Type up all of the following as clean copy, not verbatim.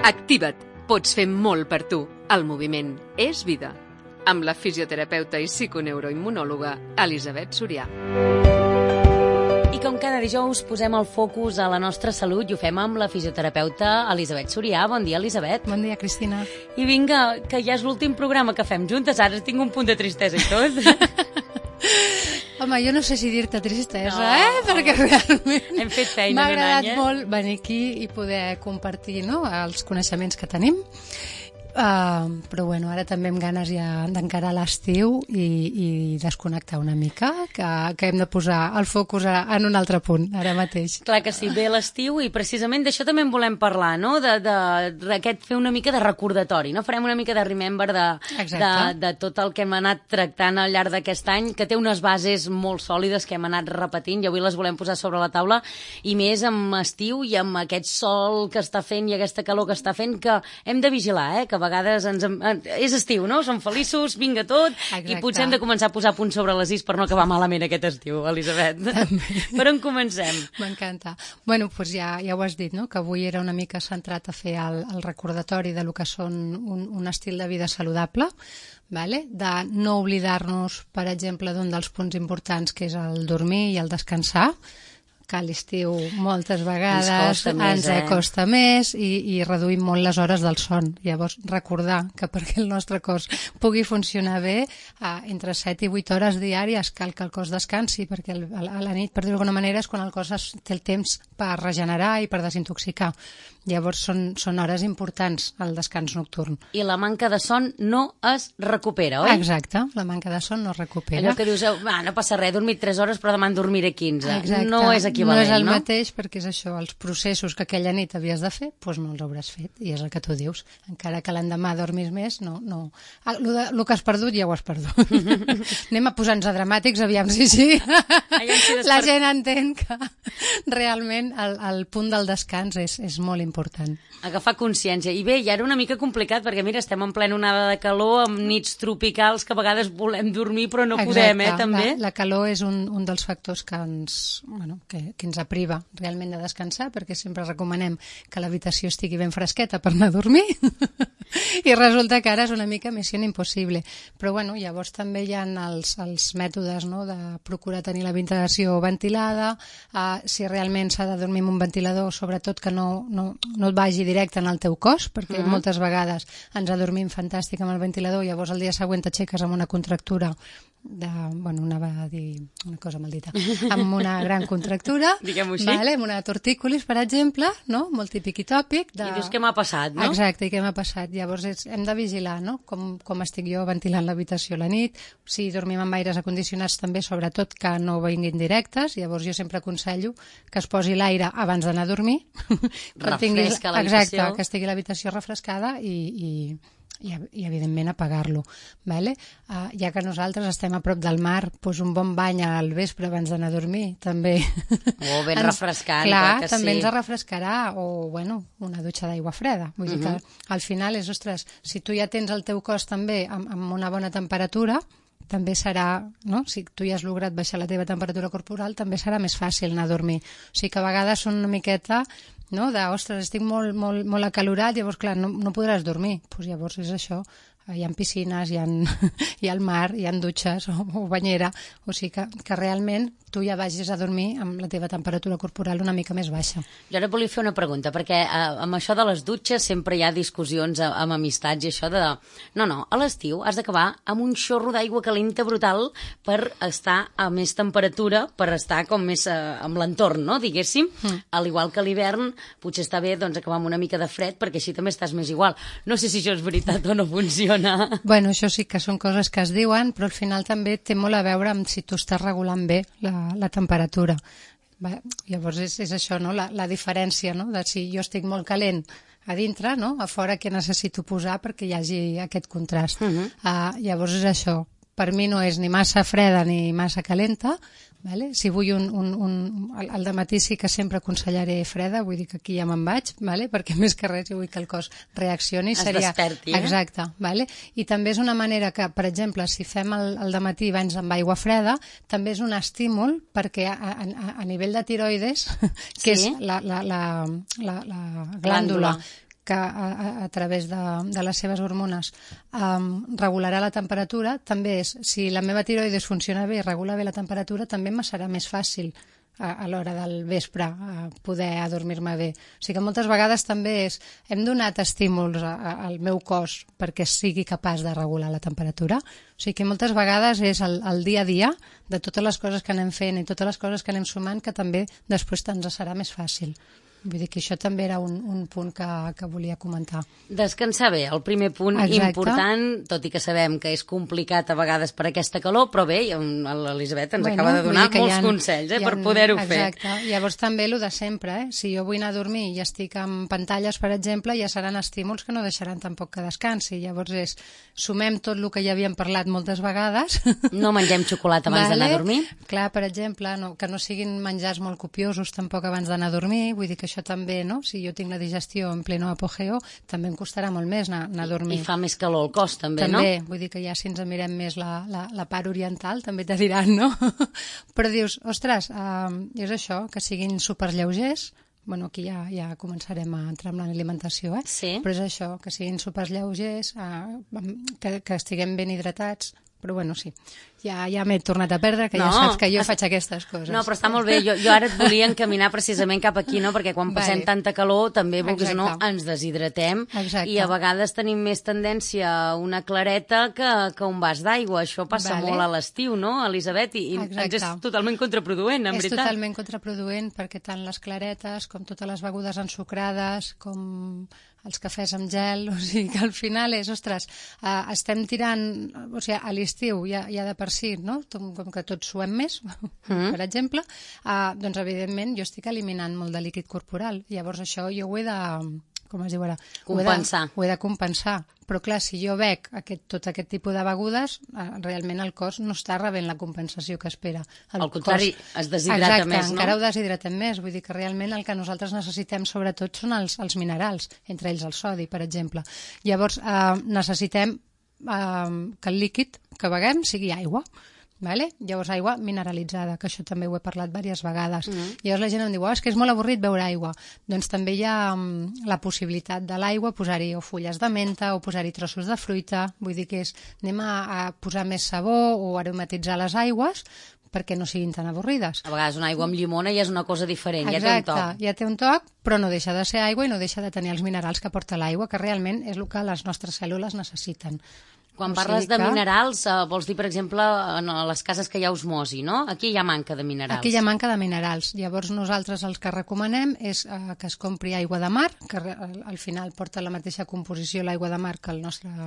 Activa't. Pots fer molt per tu. El moviment és vida. Amb la fisioterapeuta i psiconeuroimmunòloga Elisabet Sorià. I com cada dijous posem el focus a la nostra salut i ho fem amb la fisioterapeuta Elisabet Sorià. Bon dia, Elisabet. Bon dia, Cristina. I vinga, que ja és l'últim programa que fem juntes. Ara tinc un punt de tristesa i tot. Home, jo no sé si dir-te tristesa, perquè realment hem fet feina m'ha agradat molt venir aquí i poder compartir, no?, els coneixements que tenim. Però bueno, ara també amb ganes ja d'encarar l'estiu i desconnectar una mica, que hem de posar el focus en un altre punt, ara mateix. Clar que sí, ve l'estiu i precisament d'això també en volem parlar, no?, d'aquest fer una mica de recordatori, no? Farem una mica de remember de tot el que hem anat tractant al llarg d'aquest any, que té unes bases molt sòlides que hem anat repetint i avui les volem posar sobre la taula, i més amb estiu i amb aquest sol que està fent i aquesta calor que està fent, que hem de vigilar, que a vegades és estiu, no? Som feliços, vinga tot. Exacte. I potser hem de començar a posar punts sobre les is per no acabar malament aquest estiu, Elisabet. Per on comencem? M'encanta. Bueno, doncs ja ho has dit, no?, que avui era una mica centrat a fer el recordatori de lo que són un estil de vida saludable, vale? De no oblidar-nos, per exemple, d'un dels punts importants que és el dormir i el descansar, que a l'estiu moltes vegades ens costa més i reduïm molt les hores del son. Llavors, recordar que perquè el nostre cos pugui funcionar bé, entre 7 i 8 hores diàries cal que el cos descansi, perquè a la nit, per dir-ho d'alguna manera, és quan el cos té el temps per regenerar i per desintoxicar. Llavors, són hores importants el descans nocturn. I la manca de son no es recupera, oi? Exacte, la manca de son no es recupera. Allò que dius, no passa res, he dormit 3 hores però demà en dormiré 15. Exacte. No és equivalent, no? No és el mateix, perquè és això, els processos que aquella nit havies de fer, doncs no els hauràs fet, i és el que tu dius. Encara que l'endemà dormis més, no. El que has perdut ja ho has perdut. Anem a posar-nos dramàtics, aviam si la gent entén que realment el punt del descans és molt important. Agafar consciència. I bé, ja era una mica complicat, perquè mira, estem en plena onada de calor, amb nits tropicals, que a vegades volem dormir però no podem, també? La calor és un dels factors que ens apriva realment de descansar, perquè sempre recomanem que l'habitació estigui ben fresqueta per anar a dormir, i resulta que ara és una mica missió impossible. Però bueno, llavors també hi ha els mètodes, no?, de procurar tenir la ventilació ventilada, si realment s'ha de dormir amb un ventilador, sobretot que no et vagi directe en el teu cos, perquè moltes vegades ens adormim fantàstic amb el ventilador, llavors el dia següent t'aixeques amb una contractura anava a dir una cosa maldita, amb una gran contractura, vale, amb una tortícolis, per exemple, no?, molt típic i tòpic. I dius, què m'ha passat, no? Exacte, i què m'ha passat? Llavors hem de vigilar, no?, com estic jo ventilant l'habitació a la nit, si dormim amb aires acondicionats també, sobretot que no vinguin directes, llavors jo sempre aconsello que es posi l'aire abans d'anar a dormir. Refresca l'habitació. Exacte, que estigui l'habitació refrescada i evidentment apagar-lo, vale? Ja que nosaltres estem a prop del mar, doncs un bon bany al vespre abans d'anar a dormir també ben refrescant, clar, que també sí, ens refrescarà, o una dutxa d'aigua freda, vull dir que al final és, ostres, si tu ja tens el teu cos també amb una bona temperatura, també serà, no?, si tu ja has lograt baixar la teva temperatura corporal, també serà més fàcil anar a dormir. O sigui que a vegades són una miqueta, no?, ostres, estic molt, molt, molt acalorat, llavors, clar, no podràs dormir. Doncs llavors és això, hi ha piscines, hi ha el mar, hi ha dutxes o banyera, o sigui que realment tu ja vagis a dormir amb la teva temperatura corporal una mica més baixa. Jo ara volia fer una pregunta, perquè amb això de les dutxes sempre hi ha discussions amb amistats i això de... No, a l'estiu has d'acabar amb un xorro d'aigua calenta brutal per estar a més temperatura, per estar com més amb l'entorn, no?, diguéssim. Al igual que a l'hivern, potser està bé doncs acabar amb una mica de fred, perquè així també estàs més igual. No sé si això és veritat o no funciona. Bueno, això sí que són coses que es diuen, però al final també té molt a veure amb si tu estàs regulant bé la temperatura. Llavors és això, no?, la diferència, no?, de si jo estic molt calent a dintre, no?, a fora què necessito posar perquè hi hagi aquest contrast. Llavors és això, per mi no és ni massa freda ni massa calenta, vale? Si vull al dematí sí que sempre aconsellaré freda, vull dir que aquí ja me'n vaig, vale? Perquè més que res jo vull que el cos reaccioni. Es desperti, Exacte, vale? I també és una manera que, per exemple, si fem el dematí banys amb aigua freda, també és un estímul perquè a nivell de tiroides, que és la glàndula que a través de les seves hormones regularà la temperatura, també és, si la meva tiroides funciona bé i regula bé la temperatura, també me serà més fàcil a l'hora del vespre poder adormir-me bé. O sigui que moltes vegades també és, hem donat estímuls al meu cos perquè sigui capaç de regular la temperatura. O sigui que moltes vegades és el dia a dia de totes les coses que anem fent i totes les coses que anem sumant que també després ens serà més fàcil. Vull dir que això també era un punt que volia comentar. Descansar bé, el primer punt important, tot i que sabem que és complicat a vegades per aquesta calor, però bé, l'Elisabet ens acaba de donar molts consells per poder-ho fer. Exacte. Llavors també el de sempre, si jo vull anar a dormir i estic amb pantalles, per exemple, ja seran estímuls que no deixaran tampoc que descansi. Llavors sumem tot el que ja havíem parlat moltes vegades. No mengem xocolata abans d'anar a dormir. Clar, per exemple, que no siguin menjars molt copiosos tampoc abans d'anar a dormir, vull dir que això també, no? Si jo tinc la digestió en pleno apogeo, també em costarà molt més anar a dormir. I fa més calor al cos, també, no? També, vull dir que ja si ens mirem més la part oriental, també te diran, no? Però dius, ostres, és això, que siguin superlleugers, bueno, aquí ja començarem a entrar en l'alimentació, Sí. Però és això, que siguin superlleugers, que estiguem ben hidratats, però bueno, sí, ja m'he tornat a perdre, que ja saps que jo faig aquestes coses. No, però està molt bé, jo ara et volia encaminar precisament cap aquí, no? Perquè quan passem tanta calor també, vulguis o no, ens deshidratem. Exacte. I a vegades tenim més tendència a una clareta que un vas d'aigua. Això passa molt a l'estiu, no, Elisabet? I ens és totalment contraproduent, en veritat. És totalment contraproduent perquè tant les claretes com totes les begudes ensucrades, com els cafès amb gel, o sigui que al final és, ostres, estem tirant, o sigui, a l'estiu ja de per si, no? Com que tots suem més, per exemple, doncs evidentment jo estic eliminant molt de líquid corporal. Llavors això jo ho he de, com es diu ara? Compensar. Ho he de compensar. Però clar, si jo bec tot aquest tipus de begudes, realment el cos no està rebent la compensació que espera. Al contrari, es deshidrata més, no? Encara ho deshidratem més. Vull dir que realment el que nosaltres necessitem sobretot són els minerals, entre ells el sodi, per exemple. Llavors necessitem que el líquid que beguem sigui aigua. Vale? Llavors aigua mineralitzada, que això també ho he parlat diverses vegades. Llavors la gent em diu, és que és molt avorrit beure aigua. Doncs també hi ha la possibilitat de l'aigua, posar-hi o fulles de menta o posar-hi trossos de fruita, vull dir que anem a posar més sabó o aromatitzar les aigües perquè no siguin tan avorrides. A vegades una aigua amb llimona ja és una cosa diferent, Exacte, ja té un toc. Ja té un toc, però no deixa de ser aigua i no deixa de tenir els minerals que porta l'aigua, que realment és el que les nostres cèl·lules necessiten. Quan parles de minerals, vols dir, per exemple, en les cases que hi ha osmosi, no? Aquí hi ha manca de minerals. Aquí hi ha manca de minerals. Llavors nosaltres els que recomanem és que es compri aigua de mar, que al final porta la mateixa composició l'aigua de mar que el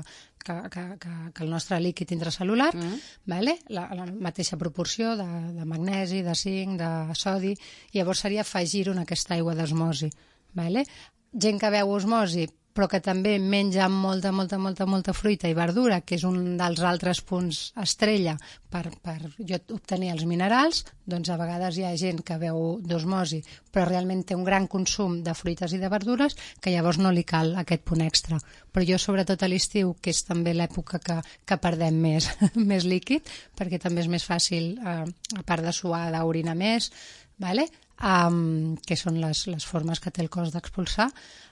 nostre líquid intracel·lular, vale? La mateixa proporció de magnesi, de zinc, de sodi. Llavors seria afegir-ho en aquesta aigua d'osmosi. Vale? Gent que veu osmosi però que també menja molta fruita i verdura, que és un dels altres punts estrella per jo obtenir els minerals, doncs a vegades hi ha gent que veu d'osmosi, però realment té un gran consum de fruites i de verdures, que llavors no li cal aquest punt extra. Però jo, sobretot a l'estiu, que és també l'època que perdem més líquid, perquè també és més fàcil, a part de suar, d'orinar més, vale? Que són les formes que té el cos d'expulsar.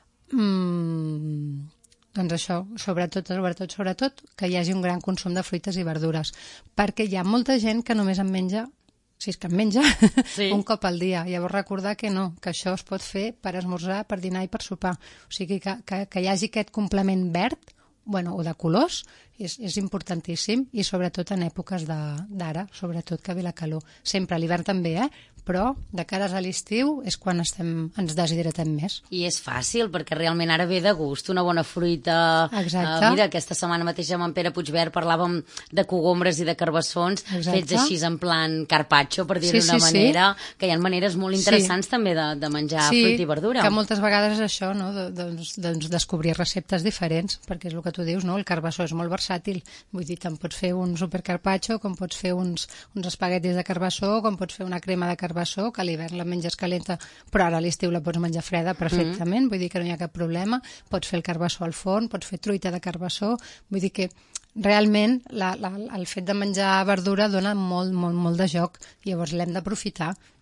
Doncs això, sobretot que hi hagi un gran consum de fruites i verdures, perquè hi ha molta gent que només en menja, si és que en menja, un cop al dia. Llavors recordar que no, que això es pot fer per esmorzar, per dinar i per sopar. O sigui que hi hagi aquest complement verd, o de colors, és importantíssim, i sobretot en èpoques d'ara, sobretot que ve la calor. Sempre, a l'hivern també, però de cares a l'estiu és quan ens deshidratem més. I és fàcil, perquè realment ara ve de gust, una bona fruita. Exacte. Mira, aquesta setmana mateix amb en Pere Puigverd parlàvem de cogombres i de carbassons, fets així en plan carpaccio, per dir-ho d'una manera, que hi ha maneres molt interessants també de menjar fruita i verdura. Que moltes vegades és això, no? Doncs descobrir receptes diferents, perquè és el que tu dius, no? El carbassó és molt versàtil, vull dir, te'n pots fer un supercarpaccio, com pots fer uns espaguetis de carbassó, com pots fer una crema de carbassó, que a l'hivern la menges calenta, però ara a l'estiu la pots menjar freda perfectament, vull dir que no hi ha cap problema. Pots fer el carbassó al forn, pots fer truita de carbassó, vull dir que realment el fet de menjar verdura dona molt de joc, llavors l'hem d'aprofitar.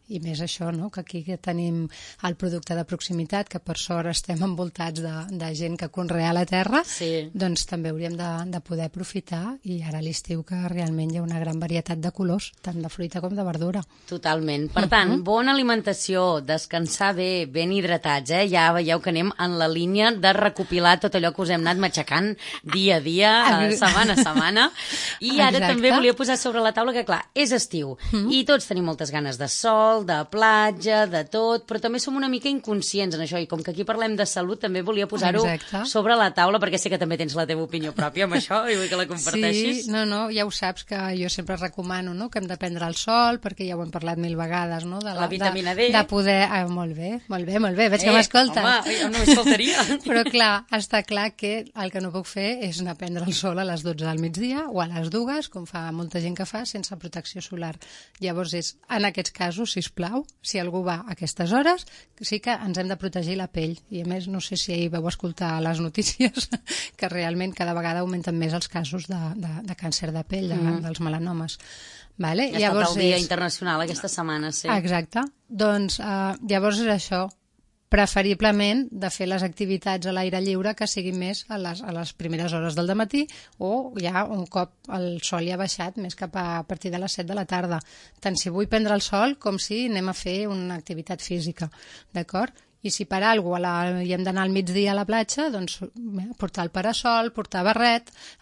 i més això, no? Que aquí tenim el producte de proximitat, que per sort estem envoltats de gent que conrea la terra, doncs també hauríem de poder aprofitar, i ara a l'estiu que realment hi ha una gran varietat de colors, tant de fruita com de verdura. Totalment. Per tant, bona alimentació, descansar bé, ben hidratats, ja veieu que anem en la línia de recopilar tot allò que us hem anat matxacant dia a dia, setmana a setmana, i ara també volia posar sobre la taula que, clar, és estiu, i tots tenim moltes ganes de sol, de platja, de tot, però també som una mica inconscients en això, i com que aquí parlem de salut, també volia posar-ho sobre la taula, perquè sé que també tens la teva opinió pròpia amb això, i vull que la comparteixis. Sí, no, ja ho saps, que jo sempre recomano, no?, que hem de prendre el sol, perquè ja ho hem parlat 1000 vegades, no?, de la vitamina D. De poder... molt bé, veig que m'escoltes. Home, jo no m'escoltaria. Però clar, està clar que el que no puc fer és anar a prendre el sol a les 12 del migdia o a les 2, com fa molta gent que fa, sense protecció solar. Llavors en aquests casos, sisplau, si algú va a aquestes hores, sí que ens hem de protegir la pell. I a més, no sé si ahir vau escoltar les notícies, que realment cada vegada augmenten més els casos de càncer de pell, dels melanomes. Vale? Ha estat el Dia Internacional aquesta setmana, sí. Exacte. Doncs llavors és això, preferiblement de fer les activitats a l'aire lliure que siguin més a les primeres hores del dematí, o ja un cop el sol ja ha baixat, més cap a partir de les 7 de la tarda. Tant si vull prendre el sol com si anem a fer una activitat física, d'acord? I si per alguna cosa hi hem d'anar al migdia a la platja, doncs portar el parasol, portar barret,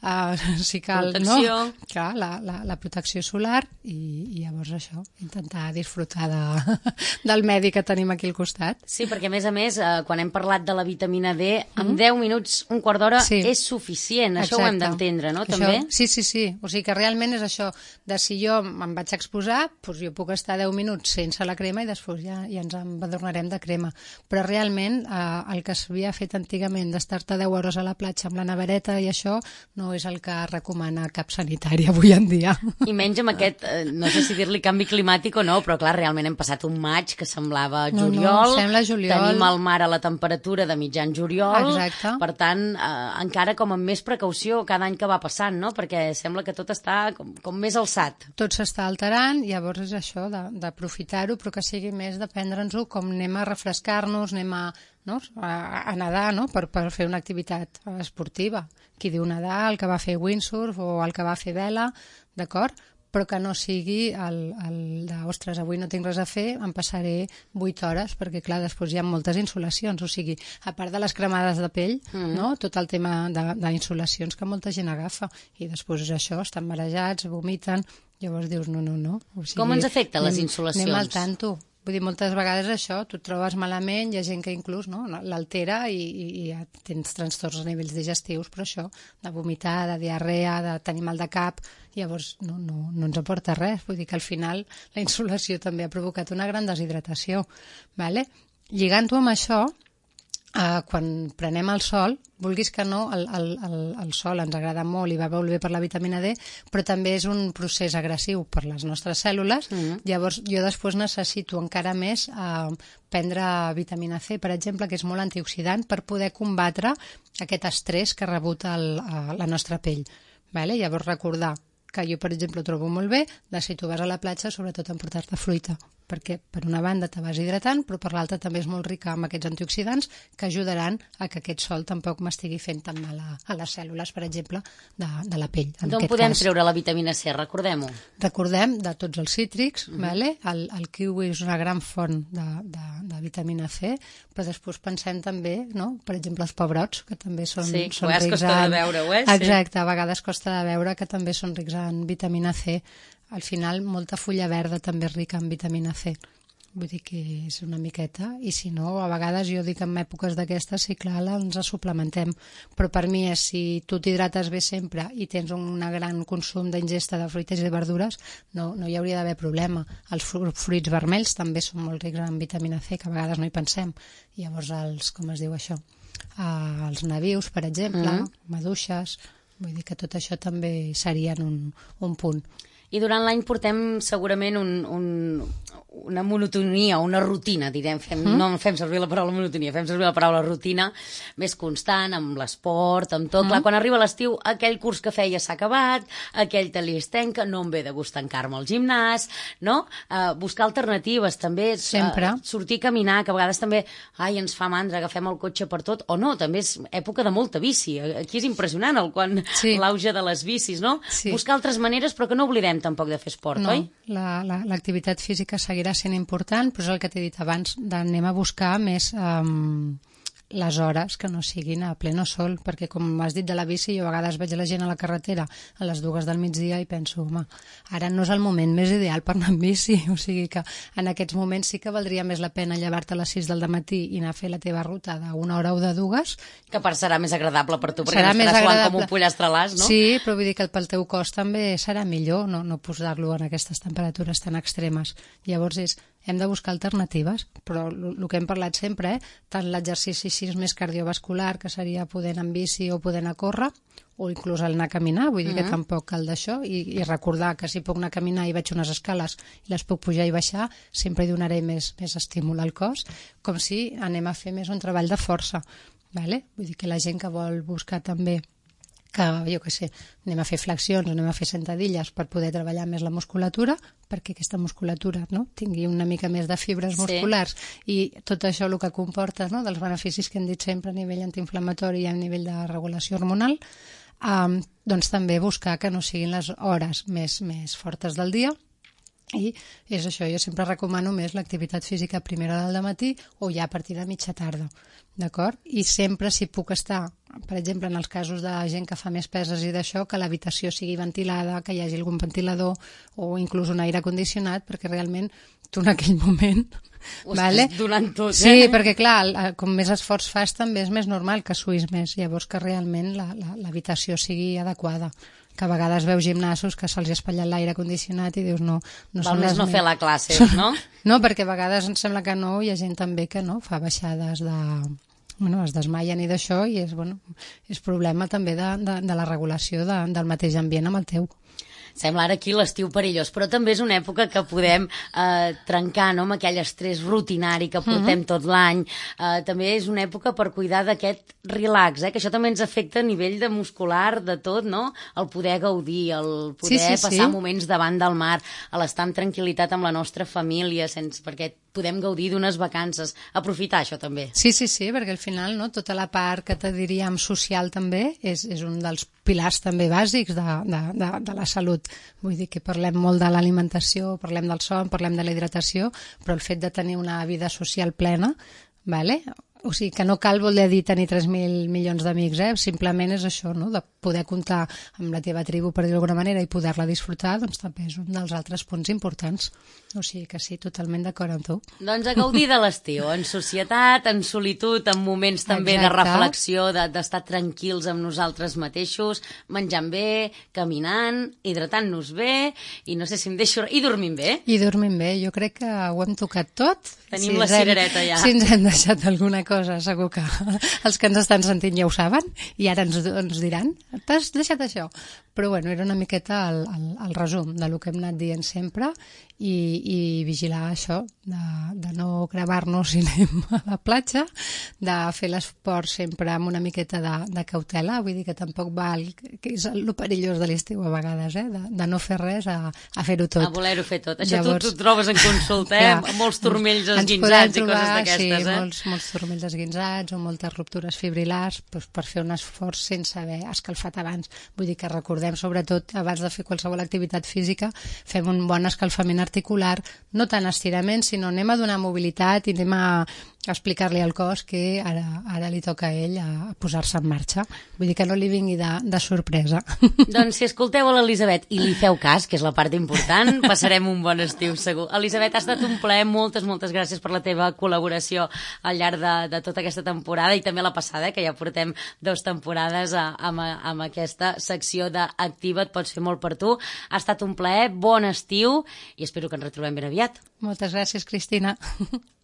si cal, protecció. No? Clar, la protecció solar, i llavors això, intentar disfrutar del medi que tenim aquí al costat. Sí, perquè a més, quan hem parlat de la vitamina D, en 10 minuts, un quart d'hora, és suficient. Això ho hem d'entendre, no? Això, també? Sí. O sigui que realment és això, de si jo em vaig exposar, doncs jo puc estar 10 minuts sense la crema i després ja ens embadornarem de crema. Però realment el que s'havia fet antigament d'estar-te 10 hores a la platja amb la nevereta i això no és el que recomana cap sanitari avui en dia. I menys amb aquest, no sé si dir-li canvi climàtic o no, però clar, realment hem passat un maig que semblava juliol, sembla juliol. Tenim al mar a la temperatura de mitjan juliol. Exacte. Per tant, encara com amb més precaució cada any que va passant, no? Perquè sembla que tot està com més alçat. Tot s'està alterant, llavors és això d'aprofitar-ho, però que sigui més de prendre'ns-ho com anem a refrescar-nos, anem a nedar, no?, per fer una activitat esportiva. Qui diu nedar, el que va fer windsurf o el que va fer vela, d'acord? Però que no sigui ostres, avui no tinc res a fer, em passaré 8 hores, perquè clar, després hi ha moltes insolacions, o sigui, a part de les cremades de pell, no?, tot el tema d'insolacions que molta gent agafa, i després és això, estan marejats, vomiten, llavors dius no. O sigui, com ens afecten les insolacions? Anem al tanto. Vull dir, moltes vegades això, tu et trobes malament, hi ha gent que inclús l'altera i ja tens trastorns a nivells digestius, però això, de vomitar, de diarrea, de tenir mal de cap, llavors no ens aporta res. Vull dir que al final la insolació també ha provocat una gran deshidratació. Vale? Lligant-ho amb això, quan prenem el sol, vulguis que no, el sol ens agrada molt i va molt bé per la vitamina D, però també és un procés agressiu per les nostres cèl·lules. Llavors jo després necessito encara més prendre vitamina C, per exemple, que és molt antioxidant, per poder combatre aquest estrès que rebota la nostra pell. Vale? Llavors recordar que jo, per exemple, ho trobo molt bé, de si tu vas a la platja, sobretot emportar-te fruita, perquè per una banda te vas hidratant, però per l'altra també és molt rica amb aquests antioxidants que ajudaran a que aquest sol tampoc m'estigui fent tan mal a les cèl·lules, per exemple, de la pell. D'on podem treure la vitamina C? Recordem-ho. Recordem de tots els cítrics, vale? El kiwi és una gran font de vitamina C, però després pensem també, no?, per exemple, els pebrots, que també són rics en... Sí, costa de veure-ho, Exacte, a vegades costa de veure que també són rics en vitamina C. Al final, molta fulla verda també és rica en vitamina C. Vull dir que és una miqueta, i si no, a vegades jo dic en èpoques d'aquestes, sí, clar, ens suplementem. Però per mi és, si tu t'hidrates bé sempre i tens un gran consum d'ingesta de fruites i de verdures, no hi hauria d'haver problema. Els fruits vermells també són molt rics en vitamina C, que a vegades no hi pensem. I llavors com es diu això? Els nabius, per exemple, maduixes, vull dir que tot això també serien un punt. I durant l'any portem segurament una monotonia, una rutina, direm. No fem servir la paraula monotonia, fem servir la paraula rutina, més constant, amb l'esport, amb tot. Clar, quan arriba l'estiu, aquell curs que feia s'ha acabat, aquell taller es tanca, no em ve de gust tancar-me al gimnàs, no? Buscar alternatives, també. Sempre. Sortir a caminar, que a vegades també, ens fa mandra, agafem el cotxe per tot, o no, també és època de molta bici. Aquí és impressionant l'auge de les bicis, no? Sí. Buscar altres maneres, però que no oblidem tampoc de fer esport, oi? No, l'activitat física seguirà sent important, però és el que t'he dit abans, anem a buscar més les hores que no siguin a pleno sol, perquè com has dit de la bici, jo a vegades veig la gent a la carretera a les 2 del migdia i penso, home, ara no és el moment més ideal per anar amb bici, o sigui que en aquests moments sí que valdria més la pena llevar-te a les 6 del matí i anar a fer la teva ruta d'una hora o de 2. Que per serà més agradable per tu, perquè no estaràs suant com un pollastrelàs, no? Sí, però vull dir que pel teu cos també serà millor no posar-lo en aquestes temperatures tan extremes. Llavors hem de buscar alternatives, però el que hem parlat sempre, tant l'exercici més cardiovascular, que seria poder anar amb bici o poder anar a córrer, o inclús anar a caminar, vull dir que tampoc cal d'això, i recordar que si puc anar a caminar i veig unes escales i les puc pujar i baixar, sempre hi donaré més estímul al cos, com si anem a fer més un treball de força. Vale? Vull dir que la gent que vol buscar també que, jo què sé, anem a fer flexions, anem a fer sentadilles per poder treballar més la musculatura, perquè aquesta musculatura tingui una mica més de fibres musculars, i tot això el que comporta, dels beneficis que hem dit sempre a nivell antiinflamatori i a nivell de regulació hormonal, doncs també buscar que no siguin les hores més fortes del dia. I és això, jo sempre recomano més l'activitat física a primera hora del matí o ja a partir de mitja tarda, d'acord? I sempre, si puc estar, per exemple, en els casos de gent que fa més peses i d'això, que l'habitació sigui ventilada, que hi hagi algun ventilador o inclús un aire condicionat, perquè realment tu en aquell moment... Ho estàs donant tot, Sí, perquè clar, com més esforç fas també és més normal que suïs més, llavors que realment l'habitació sigui adequada, que a vegades veus gimnasos que se'ls ha espatllat l'aire condicionat i dius no val més no fer la classe, no? No, perquè a vegades em sembla que no, hi ha gent també que no fa baixades es desmaien i d'això, i és problema també de la regulació del mateix ambient amb el teu. Sembla ara aquí l'estiu perillós, però també és una època que podem trencar amb aquell estrès rutinari que portem tot l'any. També és una època per cuidar d'aquest relax, que això també ens afecta a nivell de muscular, de tot, no? El poder gaudir, el poder passar moments davant del mar, l'estar amb tranquil·litat amb la nostra família, perquè podem gaudir d'unes vacances, aprofitar això també. Sí, perquè al final tota la part que te diríem social també és un dels pilars també bàsics de la salut. Vull dir que parlem molt de l'alimentació, parlem del son, parlem de la hidratació, però el fet de tenir una vida social plena, vale? O sigui, que no cal voler dir tenir 3.000 milions d'amics, simplement és això, de poder comptar amb la teva tribu, per dir-ho d'alguna manera, i poder-la disfrutar, doncs també és un dels altres punts importants. O sigui que sí, totalment d'acord amb tu. Doncs a gaudir de l'estiu, en societat, en solitud, en moments també de reflexió, d'estar tranquils amb nosaltres mateixos, menjant bé, caminant, hidratant-nos bé, i no sé si em deixo... I dormint bé. I dormint bé, jo crec que ho hem tocat tot. Tenim la cirereta ja. Si ens hem deixat alguna cosa, segur que els que ens estan sentint ja ho saben, i ara ens diran, t'has deixat això? Però era una miqueta el resum del que hem anat dient sempre, i vigilar això, de no gravar-nos si anem a la platja, de fer l'esport sempre amb una miqueta de cautela, vull dir que tampoc val, que és el perillós de l'estiu a vegades, de no fer res a fer-ho tot. A voler-ho fer tot. Això tu trobes en consulta, molts turmells esguinçats i coses d'aquestes. Sí, molts turmells esguinçats o moltes ruptures fibrilars, per fer un esforç sense haver escalfat abans. Vull dir que recordem, sobretot, abans de fer qualsevol activitat física, fem un bon escalfament articular, no tant estirament, sinó anem a donar mobilitat i anem a explicar-li al cos que ara li toca a ell a posar-se en marxa. Vull dir que no li vingui de sorpresa. Doncs si escolteu a l'Elisabet i li feu cas, que és la part important, passarem un bon estiu segur. Elisabet, ha estat un plaer, moltes gràcies per la teva col·laboració al llarg de tota aquesta temporada, i també la passada, que ja portem 2 temporades amb aquesta secció d'Activa, et pots fer molt per tu. Ha estat un plaer, bon estiu, i espero que ens retrobem ben aviat. Moltes gràcies, Cristina.